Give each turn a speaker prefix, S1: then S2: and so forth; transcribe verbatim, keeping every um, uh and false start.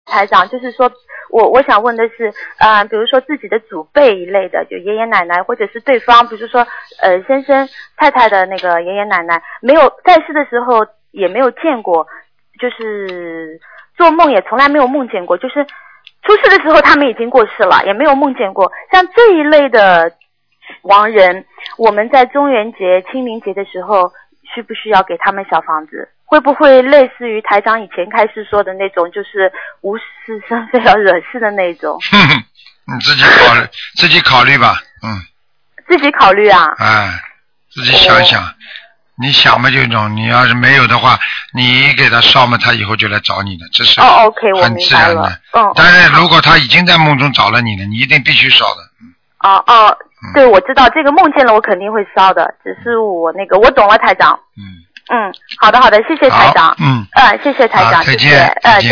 S1: 台长，就是说我我想问的是，呃，比如说自己的祖辈一类的，就爷爷奶奶，或者是对方，比如说呃先生太太的那个爷爷奶奶，没有在世的时候也没有见过，就是做梦也从来没有梦见过，就是出世的时候他们已经过世了，也没有梦见过。像这一类的亡人，我们在中元节、清明节的时候，需不需要给他们小房子？会不会类似于台长以前开始说的那种，就是无事生非要惹事的那种？
S2: 哼哼，你自己考虑，自己考虑吧，嗯。
S1: 自己考虑啊。
S2: 哎，自己想想，哦、你想嘛这种，你要是没有的话，你给他烧嘛，他以后就来找你的，这是
S1: 哦 ，OK， 我
S2: 很自然的。
S1: 嗯。
S2: 但是如果他已经在梦中找了你了，你一定必须烧的。
S1: 哦哦，对，我知道这个梦见了，我肯定会烧的，只是我那个我懂了，台长。嗯。嗯，好的好的，谢谢台长。
S2: 嗯。
S1: 呃，谢谢台长，
S2: 再见。
S1: 谢谢。呃。